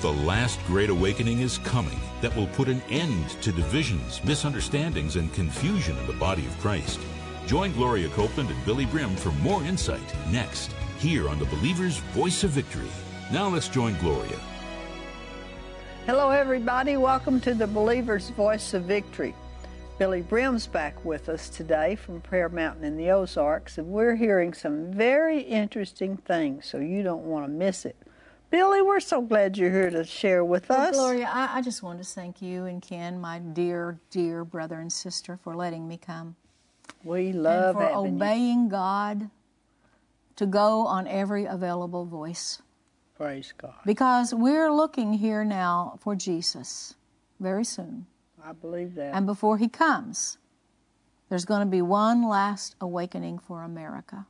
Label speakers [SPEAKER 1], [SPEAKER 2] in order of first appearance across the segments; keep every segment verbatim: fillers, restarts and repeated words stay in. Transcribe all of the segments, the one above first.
[SPEAKER 1] The last great awakening is coming that will put an end to divisions, misunderstandings, and confusion in the body of Christ. Join Gloria Copeland and Billy Brim for more insight next, here on the Believer's Voice of Victory. Now let's join Gloria.
[SPEAKER 2] Hello, everybody. Welcome to the Believer's Voice of Victory. Billy Brim's back with us today from Prayer Mountain in the Ozarks, and we're hearing some very interesting things, so you don't want to miss it. Billy, we're so glad you're here to share with
[SPEAKER 3] well,
[SPEAKER 2] us.
[SPEAKER 3] Gloria, I, I just want to thank you and Ken, my dear, dear brother and sister, for letting me come.
[SPEAKER 2] We love
[SPEAKER 3] and for
[SPEAKER 2] having
[SPEAKER 3] obeying
[SPEAKER 2] you.
[SPEAKER 3] God to go on every available voice.
[SPEAKER 2] Praise God.
[SPEAKER 3] Because we're looking here now for Jesus very soon.
[SPEAKER 2] I believe that.
[SPEAKER 3] And before he comes, there's going to be one last awakening for America.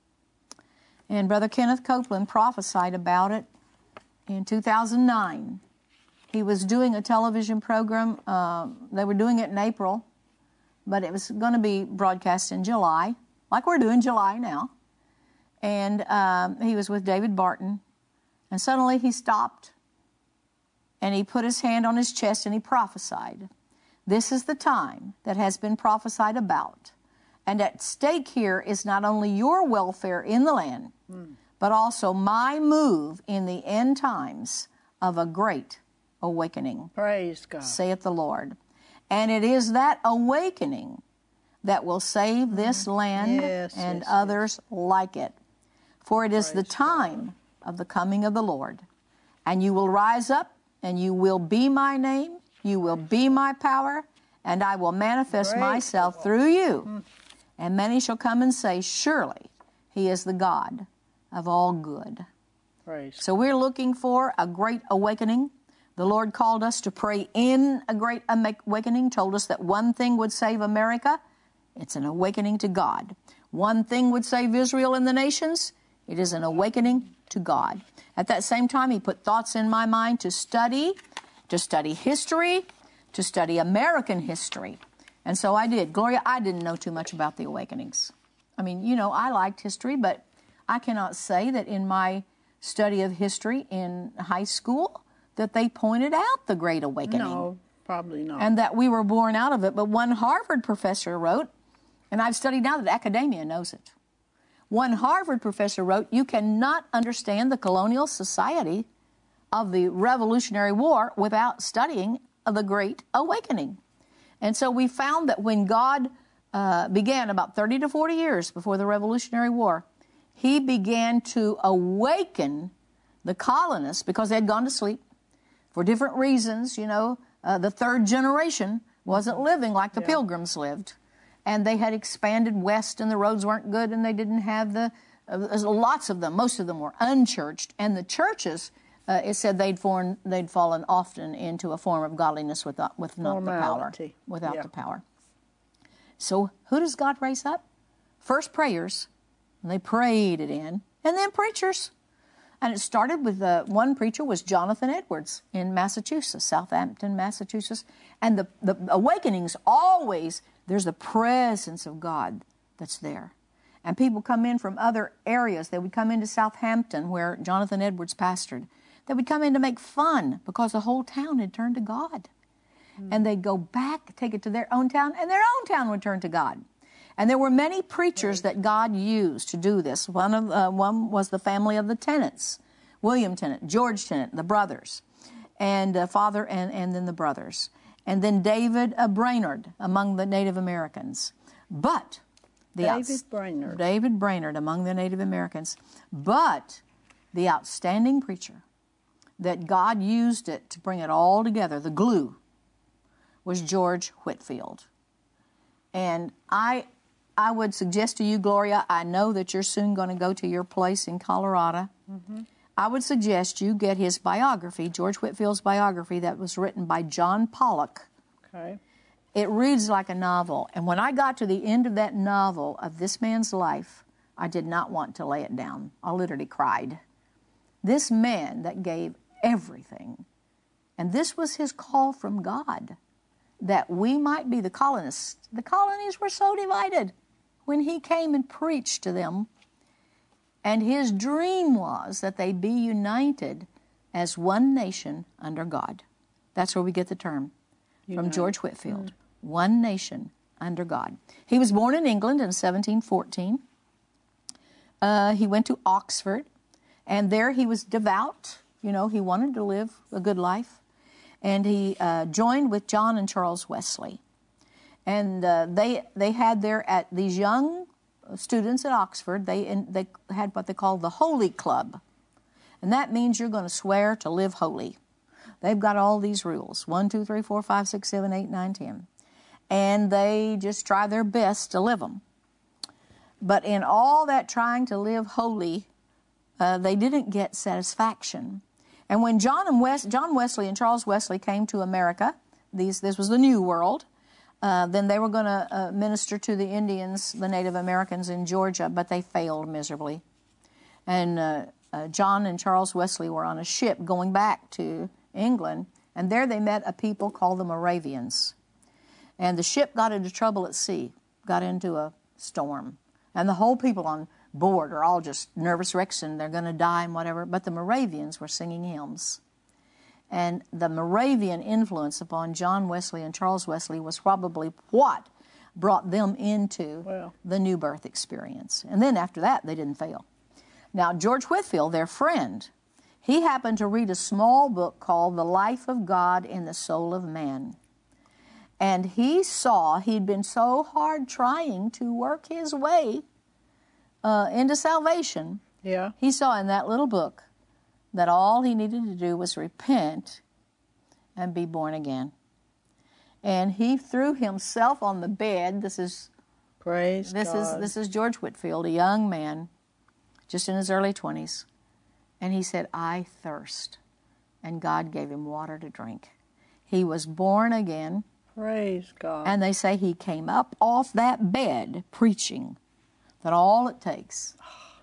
[SPEAKER 3] And Brother Kenneth Copeland prophesied about it in two thousand nine. He was doing a television program. Uh, they were doing it in April, but it was going to be broadcast in July, like we're doing July now. And um, he was with David Barton. And suddenly he stopped, and he put his hand on his chest, and he prophesied. This is the time that has been prophesied about. And at stake here is not only your welfare in the land, mm. but also my move in the end times of a great awakening.
[SPEAKER 2] Praise God.
[SPEAKER 3] Saith the Lord. And it is that awakening that will save this mm. land
[SPEAKER 2] yes,
[SPEAKER 3] and
[SPEAKER 2] yes,
[SPEAKER 3] others
[SPEAKER 2] yes.
[SPEAKER 3] like it. For it is
[SPEAKER 2] Praise
[SPEAKER 3] the time
[SPEAKER 2] God.
[SPEAKER 3] Of the coming of the Lord. And you will rise up, and you will be my name, you will be my power, and I will manifest
[SPEAKER 2] Praise
[SPEAKER 3] myself
[SPEAKER 2] God.
[SPEAKER 3] Through you.
[SPEAKER 2] Mm.
[SPEAKER 3] And many shall come and say, surely he is the God of all good.
[SPEAKER 2] Praise
[SPEAKER 3] so we're looking for a great awakening. The Lord called us to pray in a great awakening, told us that one thing would save America. It's an awakening to God. One thing would save Israel and the nations. It is an awakening to God. At that same time, he put thoughts in my mind to study, to study history, to study American history. And so I did. Gloria, I didn't know too much about the awakenings. I mean, you know, I liked history, but I cannot say that in my study of history in high school that they pointed out the Great Awakening.
[SPEAKER 2] No, probably not.
[SPEAKER 3] And that we were born out of it. But one Harvard professor wrote, and I've studied now that academia knows it. One Harvard professor wrote, you cannot understand the colonial society of the Revolutionary War without studying the Great Awakening. And so we found that when God uh, began about thirty to forty years before the Revolutionary War, he began to awaken the colonists because they had gone to sleep for different reasons. You know, uh, the third generation wasn't living like the yeah. Pilgrims lived. And they had expanded west, and the roads weren't good, and they didn't have the, uh, lots of them, most of them were unchurched. And the churches, uh, it said they'd, fallen, they'd fallen often into a form of godliness without, with not the power, without yeah. the power. So who does God raise up? First prayers, and they prayed it in, and then preachers. And it started with uh, one preacher was Jonathan Edwards in Massachusetts, Southampton, Massachusetts. And the, the awakenings always, there's the presence of God that's there. And people come in from other areas. They would come into Southampton, where Jonathan Edwards pastored. They would come in to make fun because the whole town had turned to God. Mm. And they'd go back, take it to their own town, and their own town would turn to God. And there were many preachers that God used to do this. One of uh, one was the family of the Tennants, William Tennant, George Tennant, the brothers, and uh, father and, and then the brothers. And then David uh, Brainerd among the Native Americans. But the
[SPEAKER 2] David
[SPEAKER 3] outs-
[SPEAKER 2] Brainerd.
[SPEAKER 3] David Brainerd among the Native Americans. But the outstanding preacher that God used it to bring it all together, the glue, was George Whitefield. And I I would suggest to you, Gloria, I know that you're soon going to go to your place in Colorado. Mm-hmm. I would suggest you get his biography, George Whitefield's biography, that was written by John Pollock.
[SPEAKER 2] Okay.
[SPEAKER 3] It reads like a novel. And when I got to the end of that novel of this man's life, I did not want to lay it down. I literally cried. This man that gave everything, and this was his call from God, that we might be the colonists. The colonies were so divided when he came and preached to them. And his dream was that they be united as one nation under God. That's where we get the term
[SPEAKER 2] United.
[SPEAKER 3] from George Whitefield. Mm. One nation under God. He was born in England in seventeen fourteen. Uh, he went to Oxford, and there he was devout. You know, he wanted to live a good life. And he uh, joined with John and Charles Wesley. And uh, they they had there at these young students at Oxford, they, in, they had what they called the Holy Club. And that means you're going to swear to live holy. They've got all these rules, one, two, three, four, five, six, seven, eight, nine, ten. And they just try their best to live them. But in all that trying to live holy, uh, they didn't get satisfaction. And when John and Wes- John Wesley and Charles Wesley came to America, these, this was the New World, uh, then they were going to uh, minister to the Indians, the Native Americans in Georgia, but they failed miserably. And uh, uh, John and Charles Wesley were on a ship going back to England, and there they met a people called the Moravians. And the ship got into trouble at sea, got into a storm. And the whole people on board are all just nervous wrecks and they're going to die and whatever. But the Moravians were singing hymns. And the Moravian influence upon John Wesley and Charles Wesley was probably what brought them into
[SPEAKER 2] wow.
[SPEAKER 3] the new birth experience. And then after that, they didn't fail. Now, George Whitefield, their friend, he happened to read a small book called The Life of God in the Soul of Man. And he saw he'd been so hard trying to work his way uh, into salvation.
[SPEAKER 2] Yeah.
[SPEAKER 3] He saw in that little book that all he needed to do was repent and be born again. And he threw himself on the bed. This is
[SPEAKER 2] Praise
[SPEAKER 3] this
[SPEAKER 2] God.
[SPEAKER 3] is this is George Whitefield, a young man, just in his early twenties. And he said, I thirst. And God gave him water to drink. He was born again.
[SPEAKER 2] Praise God.
[SPEAKER 3] And they say he came up off that bed preaching that all it takes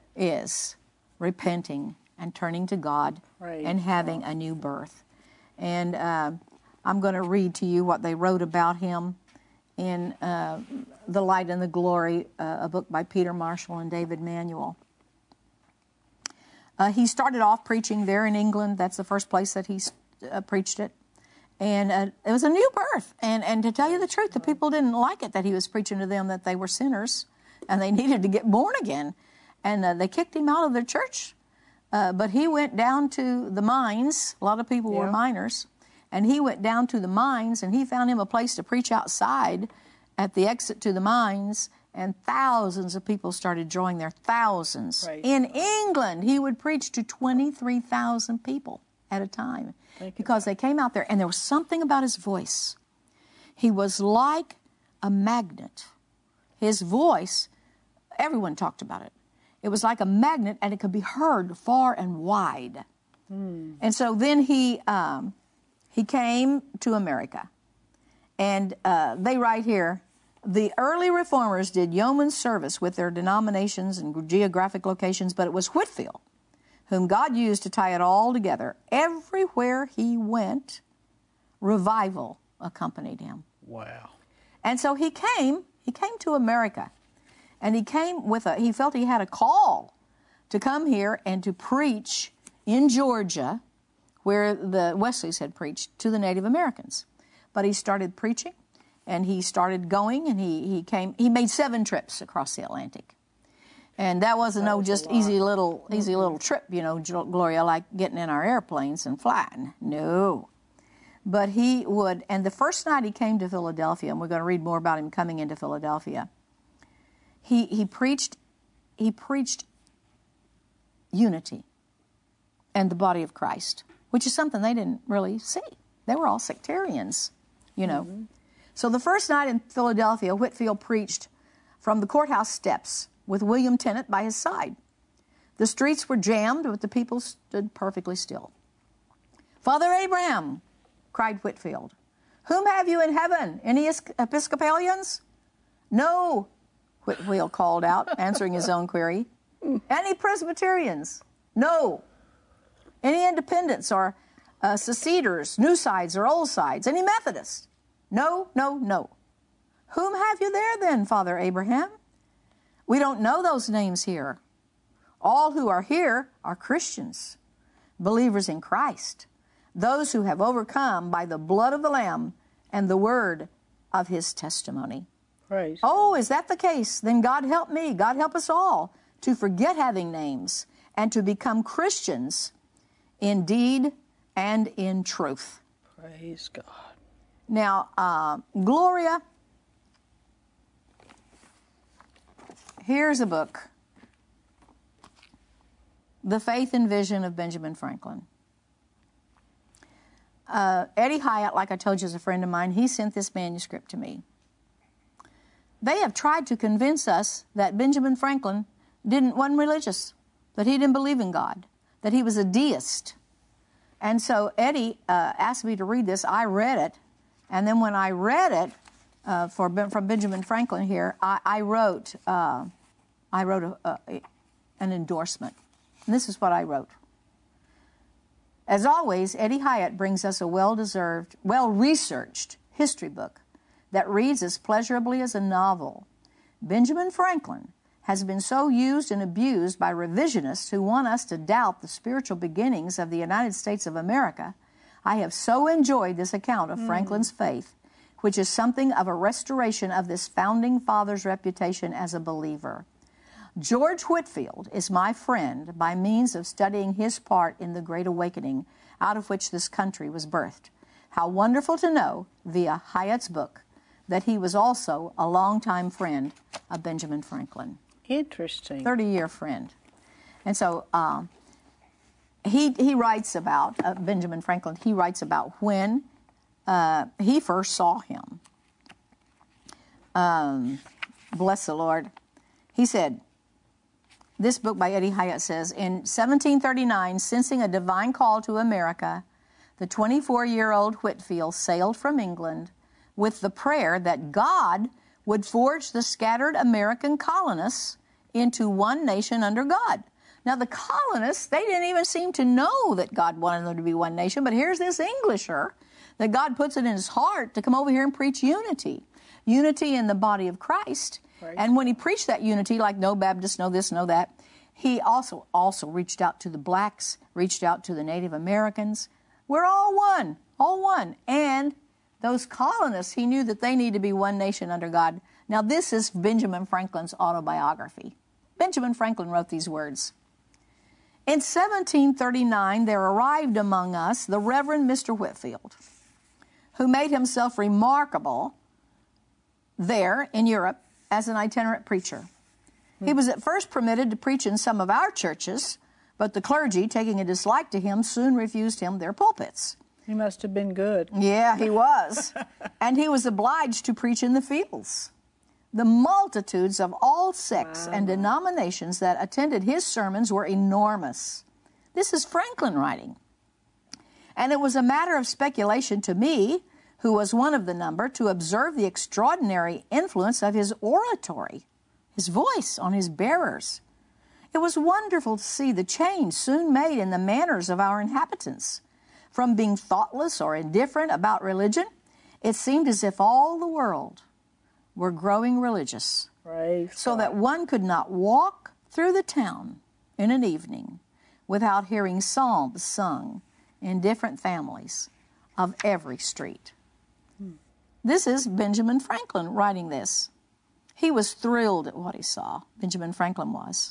[SPEAKER 3] is repenting and turning to God
[SPEAKER 2] Praise
[SPEAKER 3] and having
[SPEAKER 2] God.
[SPEAKER 3] a new birth. And uh, I'm going to read to you what they wrote about him in uh, The Light and the Glory, uh, a book by Peter Marshall and David Manuel. Uh, he started off preaching there in England. That's the first place that he uh, preached it. And uh, it was a new birth. And, and to tell you the truth, the people didn't like it that he was preaching to them that they were sinners and they needed to get born again. And uh, they kicked him out of their church. Uh, but he went down to the mines. A lot of people
[SPEAKER 2] yeah.
[SPEAKER 3] were miners. And he went down to the mines and he found him a place to preach outside at the exit to the mines. And thousands of people started drawing there. Thousands.
[SPEAKER 2] Right.
[SPEAKER 3] In England, he would preach to twenty-three thousand people at a time. Because they came out there, and there was something about his voice. He was like a magnet. His voice, everyone talked about it. It was like a magnet, and it could be heard far and wide. Mm. And so then he um, he came to America. And uh, they write here, the early reformers did yeoman service with their denominations and geographic locations, but it was Whitefield whom God used to tie it all together. Everywhere he went, revival accompanied him.
[SPEAKER 2] Wow.
[SPEAKER 3] And so he came, he came to America, and he came with a, he felt he had a call to come here and to preach in Georgia, where the Wesleys had preached, to the Native Americans. But he started preaching, and he started going, and he, he came, he made seven trips across the Atlantic. And that wasn't
[SPEAKER 2] that
[SPEAKER 3] no
[SPEAKER 2] was
[SPEAKER 3] just easy little easy little trip, you know, Gloria, like getting in our airplanes and flying. No. But he would, and the first night he came to Philadelphia, and we're going to read more about him coming into Philadelphia, he he preached he preached unity and the body of Christ, which is something they didn't really see. They were all sectarians, you know. Mm-hmm. So the first night in Philadelphia, Whitefield preached from the courthouse steps with William Tennant by his side. The streets were jammed, but the people stood perfectly still. Father Abraham, cried Whitefield, whom have you in heaven? Any Episcopalians? No, Whitefield called out, answering his own query. Any Presbyterians? No. Any Independents or uh, Seceders, New Sides or Old Sides? Any Methodists? No, no, no. Whom have you there then, Father Abraham? We don't know those names here. All who are here are Christians. believers in Christ, those who have overcome by the blood of the Lamb and the word of his testimony.
[SPEAKER 2] Praise
[SPEAKER 3] Oh, is that the case? Then God help me, God help us all to forget having names and to become Christians in deed and in truth.
[SPEAKER 2] Praise God.
[SPEAKER 3] Now, uh, Gloria, here's a book, The Faith and Vision of Benjamin Franklin. Uh, Eddie Hyatt, like I told you, is a friend of mine. He sent this manuscript to me. They have tried to convince us that Benjamin Franklin didn't wasn't religious, that he didn't believe in God, that he was a deist. And so Eddie uh, asked me to read this. I read it, and then when I read it uh, for from Benjamin Franklin here, I, I wrote uh, I wrote a, a, an endorsement. And this is what I wrote. As always, Eddie Hyatt brings us a well-deserved, well-researched history book that reads as pleasurably as a novel. Benjamin Franklin has been so used and abused by revisionists who want us to doubt the spiritual beginnings of the United States of America. I have so enjoyed this account of mm. Franklin's faith, which is something of a restoration of this founding father's reputation as a believer. George Whitefield is my friend by means of studying his part in the Great Awakening out of which this country was birthed. How wonderful to know, via Hyatt's book, that he was also a longtime friend of Benjamin Franklin.
[SPEAKER 2] Interesting.
[SPEAKER 3] thirty-year friend. And so um, he, he writes about, uh, Benjamin Franklin, he writes about when uh, he first saw him. Um, bless the Lord. He said, this book by Eddie Hyatt says, in seventeen thirty-nine, sensing a divine call to America, the twenty-four-year-old Whitefield sailed from England with the prayer that God would forge the scattered American colonists into one nation under God. Now, the colonists, they didn't even seem to know that God wanted them to be one nation, but here's this Englisher that God puts it in his heart to come over here and preach unity. Unity in the body of Christ. Right. And when he preached that unity, like no Baptists, no this, no that, he also, also reached out to the blacks, reached out to the Native Americans. We're all one, all one. And those colonists, he knew that they need to be one nation under God. Now, this is Benjamin Franklin's autobiography. Benjamin Franklin wrote these words. In seventeen thirty-nine, there arrived among us the Reverend Mister Whitefield, who made himself remarkable there in Europe as an itinerant preacher. He was at first permitted to preach in some of our churches, but the clergy, taking a dislike to him, soon refused him their pulpits.
[SPEAKER 2] He must have been good.
[SPEAKER 3] Yeah, he was. And he was obliged to preach in the fields. The multitudes of all sects wow. and denominations that attended his sermons were enormous. This is Franklin writing. And it was a matter of speculation to me, who was one of the number, to observe the extraordinary influence of his oratory, his voice on his bearers. It was wonderful to see the change soon made in the manners of our inhabitants. From being thoughtless or indifferent about religion, it seemed as if all the world were growing religious,
[SPEAKER 2] Praise
[SPEAKER 3] so
[SPEAKER 2] God.
[SPEAKER 3] that one could not walk through the town in an evening without hearing psalms sung in different families of every street. Hmm. This is Benjamin Franklin writing this. He was thrilled at what he saw. Benjamin Franklin was.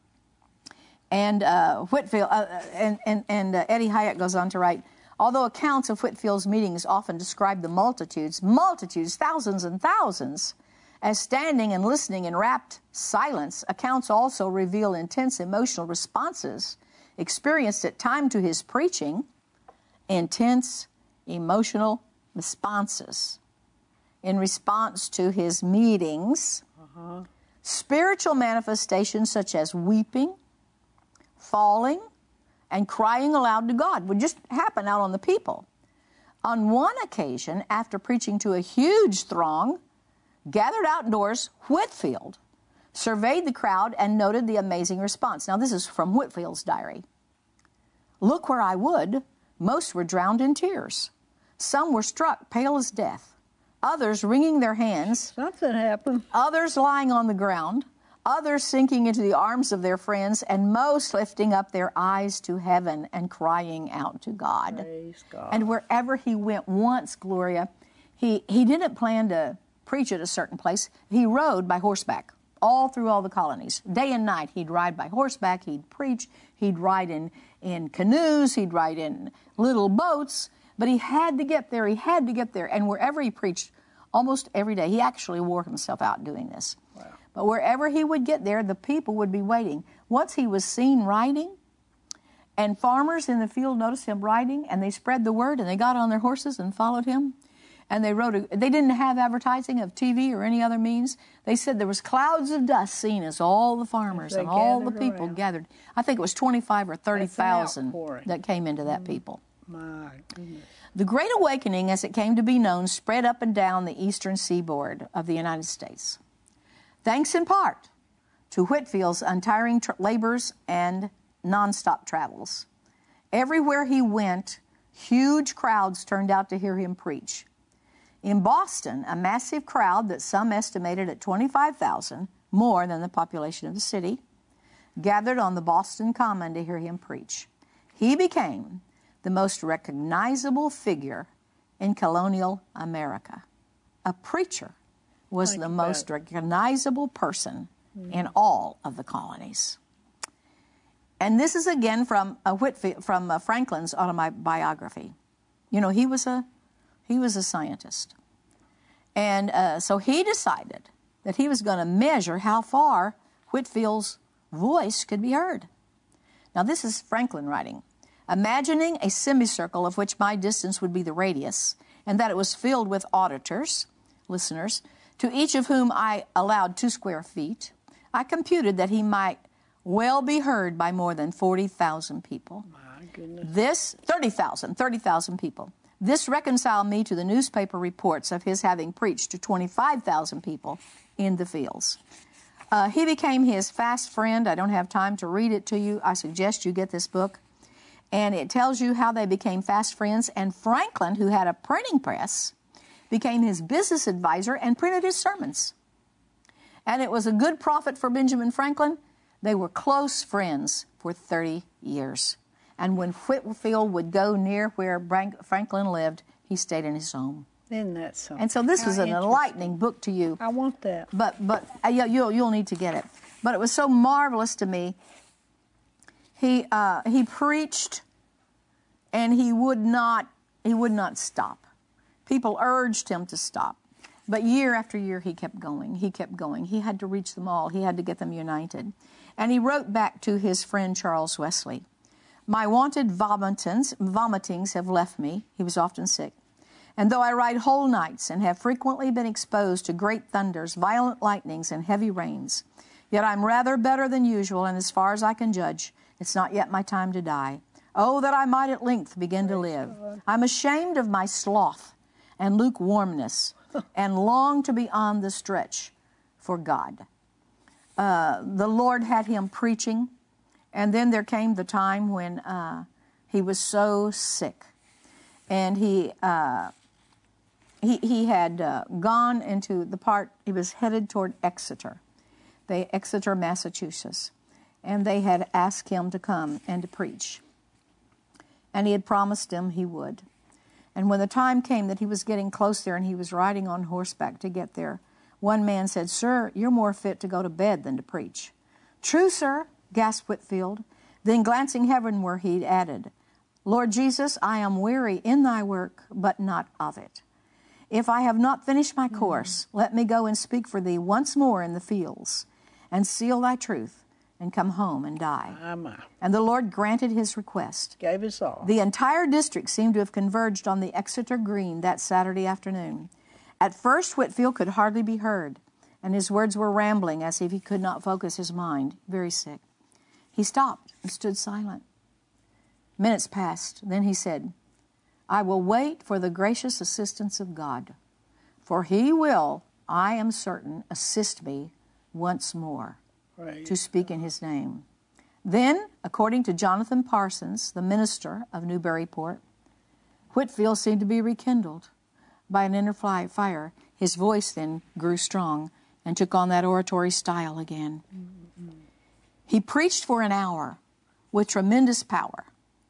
[SPEAKER 3] And uh, Whitefield, uh, and, and, and uh, Eddie Hyatt goes on to write, although accounts of Whitefield's meetings often describe the multitudes, multitudes, thousands and thousands, as standing and listening in rapt silence, accounts also reveal intense emotional responses experienced at time to his preaching, intense emotional responses in response to his meetings, uh-huh. spiritual manifestations such as weeping, falling, and crying aloud to God would just happen out on the people. On one occasion, after preaching to a huge throng gathered outdoors, Whitefield surveyed the crowd and noted the amazing response. Now, this is from Whitefield's diary. Look where I would, most were drowned in tears. Some were struck pale as death, others wringing their hands.
[SPEAKER 2] Something happened.
[SPEAKER 3] Others lying on the ground, others sinking into the arms of their friends, and most lifting up their eyes to heaven and crying out to God.
[SPEAKER 2] Praise God.
[SPEAKER 3] And wherever he went once, Gloria, he, he didn't plan to preach at a certain place. He rode by horseback all through all the colonies. Day and night, he'd ride by horseback, he'd preach, he'd ride in, in canoes, he'd ride in little boats, but he had to get there, he had to get there. And wherever he preached, almost every day, he actually wore himself out doing this.
[SPEAKER 2] Wow.
[SPEAKER 3] But wherever he would get there, the people would be waiting. Once he was seen riding, and farmers in the field noticed him riding, and they spread the word, and they got on their horses and followed him. And they wrote, a, they didn't have advertising of T V or any other means. They said there was clouds of dust seen as all the farmers and all the people
[SPEAKER 2] around.
[SPEAKER 3] gathered. I think it was twenty-five or thirty thousand
[SPEAKER 2] outpouring.
[SPEAKER 3] that came into that
[SPEAKER 2] Mm.
[SPEAKER 3] people.
[SPEAKER 2] My goodness.
[SPEAKER 3] The Great Awakening, as it came to be known, spread up and down the eastern seaboard of the United States. Thanks in part to Whitefield's untiring tr- labors and nonstop travels. Everywhere he went, huge crowds turned out to hear him preach. In Boston, a massive crowd that some estimated at twenty-five thousand, more than the population of the city, gathered on the Boston Common to hear him preach. He became the most recognizable figure in colonial America. A preacher was
[SPEAKER 2] Think
[SPEAKER 3] the
[SPEAKER 2] about
[SPEAKER 3] most
[SPEAKER 2] it.
[SPEAKER 3] recognizable person in all of the colonies. And this is again from uh, Whitfield, from uh, Franklin's autobiography. You know, he was a he was a scientist, and uh, so he decided that he was going to measure how far Whitfield's voice could be heard. Now, this is Franklin writing. Imagining a semicircle of which my distance would be the radius, and that it was filled with auditors, listeners, to each of whom I allowed two square feet, I computed that he might well be heard by more than forty thousand people.
[SPEAKER 2] My goodness.
[SPEAKER 3] This, thirty thousand, thirty thousand people. This reconciled me to the newspaper reports of his having preached to twenty-five thousand people in the fields. Uh, he became his fast friend. I don't have time to read it to you. I suggest you get this book. And it tells you how they became fast friends. And Franklin, who had a printing press, became his business advisor and printed his sermons. And it was a good profit for Benjamin Franklin. They were close friends for thirty years. And when Whitfield would go near where Franklin lived, he stayed in his home.
[SPEAKER 2] Isn't that something?
[SPEAKER 3] And so this
[SPEAKER 2] How
[SPEAKER 3] was an
[SPEAKER 2] interesting.
[SPEAKER 3] enlightening book to you.
[SPEAKER 2] I want that.
[SPEAKER 3] But but uh, yeah, you'll you'll need to get it. But it was so marvelous to me. He uh, he preached, and he would not he would not stop. People urged him to stop, but year after year he kept going. He kept going. He had to reach them all. He had to get them united, and he wrote back to his friend Charles Wesley. My wonted vomitings, vomitings have left me. He was often sick. And though I ride whole nights and have frequently been exposed to great thunders, violent lightnings, and heavy rains, yet I'm rather better than usual, and as far as I can judge, it's not yet my time to die. Oh, that I might at length begin to live. I'm ashamed of my sloth and lukewarmness and long to be on the stretch for God. Uh, the Lord had him preaching, and then there came the time when uh, he was so sick, and he uh, he, he had uh, gone into the part, he was headed toward Exeter, they, Exeter, Massachusetts, and they had asked him to come and to preach, and he had promised them he would. And when the time came that he was getting close there and he was riding on horseback to get there, one man said, "Sir, you're more fit to go to bed than to preach." "True, sir," gasped Whitfield. Then glancing heavenward, he added, "Lord Jesus, I am weary in thy work, but not of it. If I have not finished my course, mm-hmm. let me go and speak for thee once more in the fields, and seal thy truth, and come home and die."
[SPEAKER 2] My, my.
[SPEAKER 3] And the Lord granted his request.
[SPEAKER 2] Gave us all.
[SPEAKER 3] The entire district seemed to have converged on the Exeter Green that Saturday afternoon. At first, Whitfield could hardly be heard, and his words were rambling as if he could not focus his mind, very sick. He stopped and stood silent. Minutes passed. Then he said, "I will wait for the gracious assistance of God, for he will, I am certain, assist me once more
[SPEAKER 2] Praise
[SPEAKER 3] to speak in his name." Then, according to Jonathan Parsons, the minister of Newburyport, Whitfield seemed to be rekindled by an inner fire. His voice then grew strong, and took on that oratory style again. Mm-hmm. He preached for an hour with tremendous power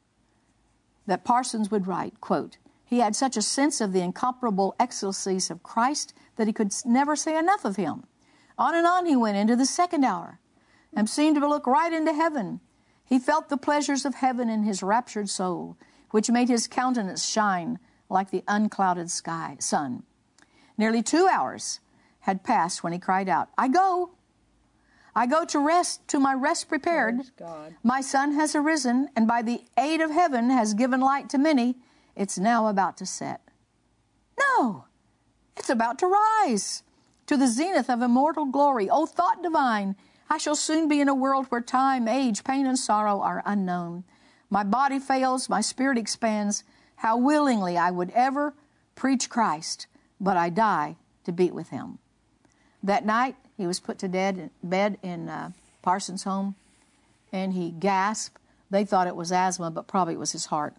[SPEAKER 3] that Parsons would write, quote, he had such a sense of the incomparable excellencies of Christ that he could never say enough of him. On and on he went into the second hour and seemed to look right into heaven. He felt the pleasures of heaven in his raptured soul, which made his countenance shine like the unclouded sky sun. Nearly two hours had passed when he cried out, I go. I go to rest, to my rest prepared. My sun has arisen, and by the aid of heaven has given light to many. It's now about to set. No, it's about to rise to the zenith of immortal glory. O thought divine, I shall soon be in a world where time, age, pain, and sorrow are unknown. My body fails, my spirit expands. How willingly I would ever preach Christ, but I die to be with him. That night, he was put to dead, bed in uh, Parsons' home, and he gasped. They thought it was asthma, but probably it was his heart.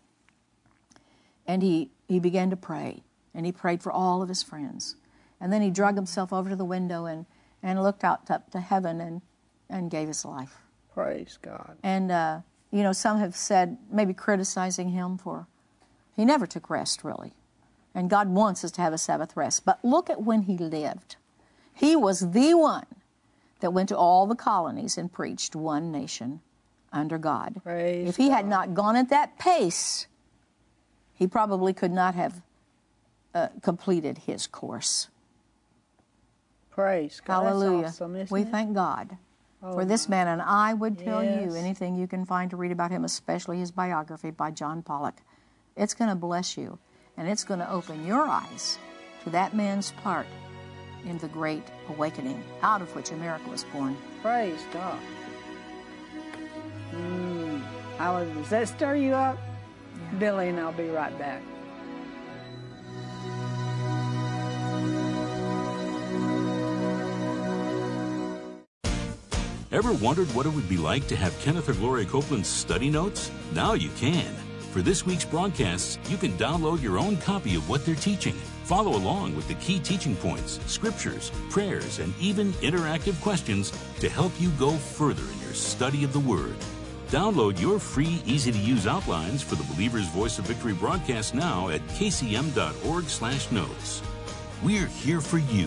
[SPEAKER 3] And he, he began to pray, and he prayed for all of his friends. And then he drug himself over to the window and, and looked out to, to heaven and, and gave his life.
[SPEAKER 2] Praise God.
[SPEAKER 3] And, uh, you know, some have said, maybe criticizing him for, he never took rest, really. And God wants us to have a Sabbath rest. But look at when he lived. He was the one that went to all the colonies and preached one nation under God.
[SPEAKER 2] Praise
[SPEAKER 3] if he
[SPEAKER 2] God.
[SPEAKER 3] had not gone at that pace, he probably could not have uh, completed his course.
[SPEAKER 2] Praise God.
[SPEAKER 3] Hallelujah.
[SPEAKER 2] That's awesome, isn't
[SPEAKER 3] we
[SPEAKER 2] it?
[SPEAKER 3] thank God
[SPEAKER 2] oh
[SPEAKER 3] for this man, and I would tell
[SPEAKER 2] yes.
[SPEAKER 3] you anything you can find to read about him, especially his biography by John Pollock. It's going to bless you, and it's going to open your eyes to that man's part in the Great Awakening, out of which America was born.
[SPEAKER 2] Praise God. Mm. Hallelujah. Does that stir you up?
[SPEAKER 3] Yeah.
[SPEAKER 2] Billy and I'll be right back.
[SPEAKER 1] Ever wondered what it would be like to have Kenneth or Gloria Copeland's study notes? Now you can. For this week's broadcasts, you can download your own copy of what they're teaching. Follow along with the key teaching points, scriptures, prayers, and even interactive questions to help you go further in your study of the Word. Download your free, easy-to-use outlines for the Believer's Voice of Victory broadcast now at k c m dot org slash notes. We're here for you.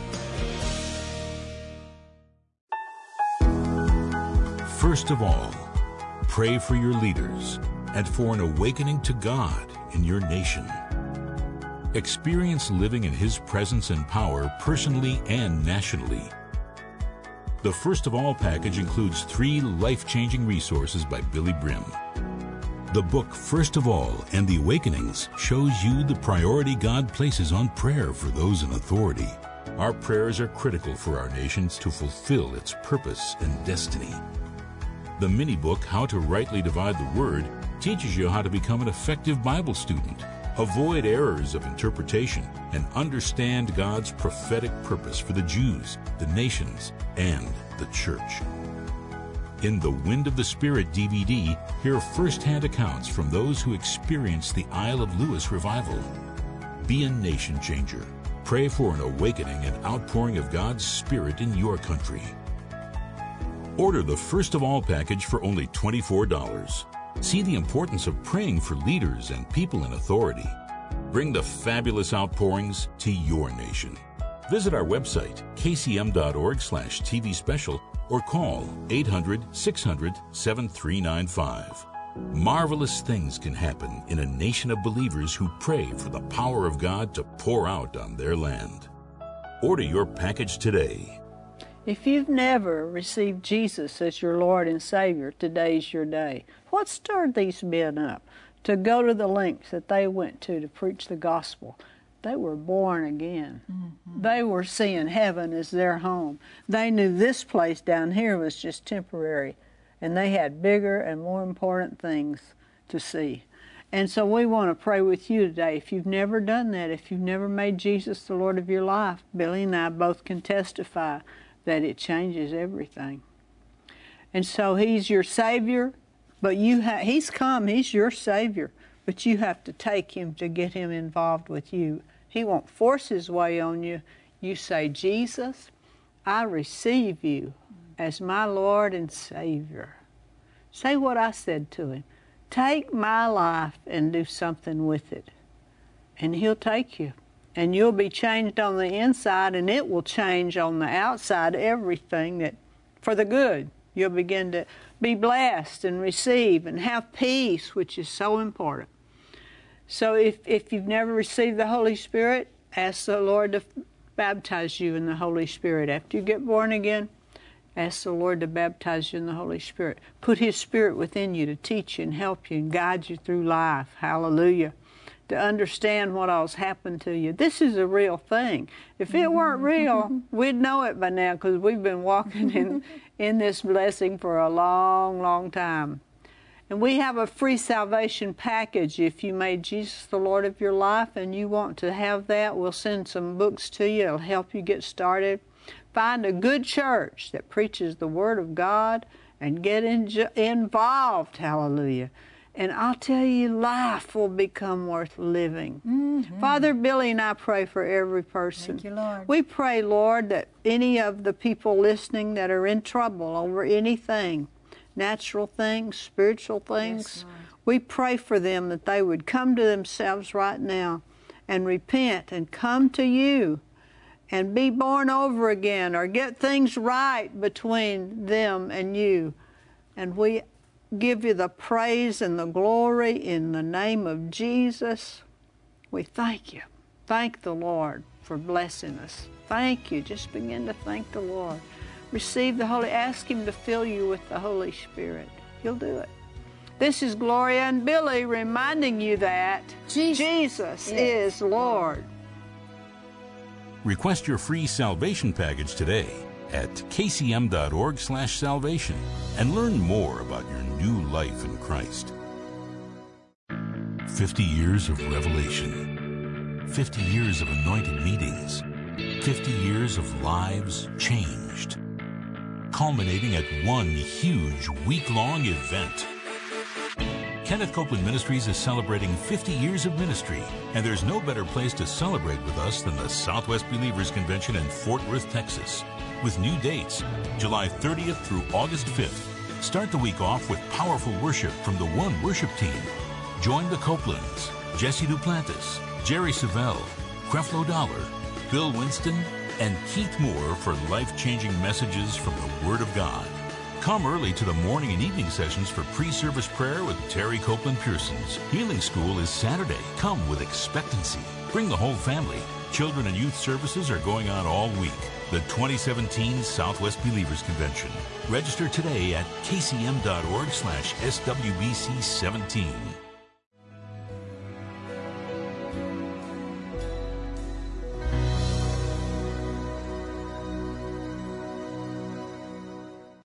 [SPEAKER 1] First of all, pray for your leaders and for an awakening to God in your nation. Experience living in His presence and power personally and nationally. The First of All package includes three life-changing resources by Billy Brim. The book First of All and the Awakenings shows you the priority God places on prayer for those in authority. Our prayers are critical for our nations to fulfill its purpose and destiny. The mini-book, How to Rightly Divide the Word, teaches you how to become an effective Bible student, avoid errors of interpretation, and understand God's prophetic purpose for the Jews, the nations, and the church. In the Wind of the Spirit D V D, hear first-hand accounts from those who experienced the Isle of Lewis revival. Be a nation changer. Pray for an awakening and outpouring of God's Spirit in your country. Order the First of All package for only twenty-four dollars. See the importance of praying for leaders and people in authority. Bring the fabulous outpourings to your nation. Visit our website, k c m dot org slash t v special, or call eight hundred, six hundred, seven three nine five. Marvelous things can happen in a nation of believers who pray for the power of God to pour out on their land. Order your package today.
[SPEAKER 2] If you've never received Jesus as your Lord and Savior, today's your day. What stirred these men up to go to the lengths that they went to to preach the gospel? They were born again. Mm-hmm. They were seeing heaven as their home. They knew this place down here was just temporary, and they had bigger and more important things to see. And so we want to pray with you today. If you've never done that, if you've never made Jesus the Lord of your life, Billy and I both can testify that it changes everything. And so He's your Savior, but you ha- He's come, He's your Savior, but you have to take Him to get Him involved with you. He won't force His way on you. You say, Jesus, I receive you as my Lord and Savior. Say what I said to him. Take my life and do something with it. And he'll take you. And you'll be changed on the inside, and it will change on the outside, everything that, for the good. You'll begin to be blessed and receive and have peace, which is so important. So if, if you've never received the Holy Spirit, ask the Lord to baptize you in the Holy Spirit. After you get born again, ask the Lord to baptize you in the Holy Spirit. Put His Spirit within you to teach you and help you and guide you through life. Hallelujah. To understand what all's happened to you. This is a real thing. If it weren't real, we'd know it by now, because we've been walking in, in this blessing for a long, long time. And we have a free salvation package. If you made Jesus the Lord of your life and you want to have that, we'll send some books to you. It'll help you get started. Find a good church that preaches the Word of God and get in, involved. Hallelujah. And I'll tell you, life will become worth living. Mm-hmm. Father Billy and I pray for every person.
[SPEAKER 3] Thank you, Lord.
[SPEAKER 2] We pray, Lord, that any of the people listening that are in trouble over anything, natural things, spiritual things, yes, we pray for them that they would come to themselves right now and repent and come to you and be born over again or get things right between them and you. And we give you the praise and the glory in the name of Jesus. We thank you. Thank the Lord for blessing us. Thank you. Just begin to thank the Lord. Receive the Holy, ask Him to fill you with the Holy Spirit. He'll do it. This is Gloria and Billy reminding you that Jesus, Jesus is Lord.
[SPEAKER 1] Request your free salvation package today at kcm.org slash salvation and learn more about your new life in Christ. fifty years of revelation. fifty years of anointed meetings. fifty years of lives changed. Culminating at one huge week-long event. Kenneth Copeland Ministries is celebrating fifty years of ministry, and there's no better place to celebrate with us than the Southwest Believers Convention in Fort Worth, Texas. With new dates, July thirtieth through August fifth. Start the week off with powerful worship from the One Worship Team. Join the Copelands, Jesse Duplantis, Jerry Savelle, Creflo Dollar, Bill Winston, and Keith Moore for life-changing messages from the Word of God. Come early to the morning and evening sessions for pre-service prayer with Terry Copeland Pearsons. Healing School is Saturday. Come with expectancy. Bring the whole family. Children and youth services are going on all week. The twenty seventeen Southwest Believers Convention. Register today at kcm.org slash SWBC17.